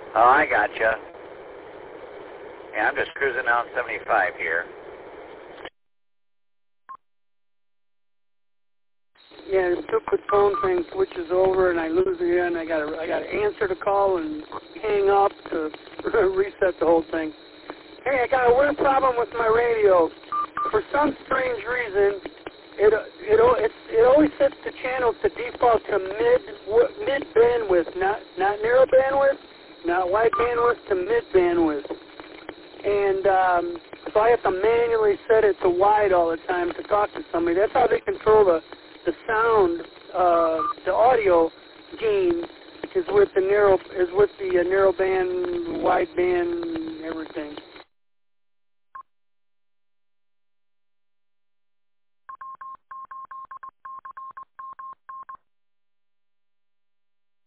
Oh, I gotcha. Yeah, I'm just cruising down 75 here. Yeah, the stupid phone thing switches over, and I lose it again. I gotta answer the call and hang up to reset the whole thing. Hey, I got a weird problem with my radio. For some strange reason, it always sets the channel to default to mid bandwidth, not narrow bandwidth, not wide bandwidth, to mid bandwidth. And so I have to manually set it to wide all the time to talk to somebody. That's how they control the sound, the audio gain is with the narrow band, wide band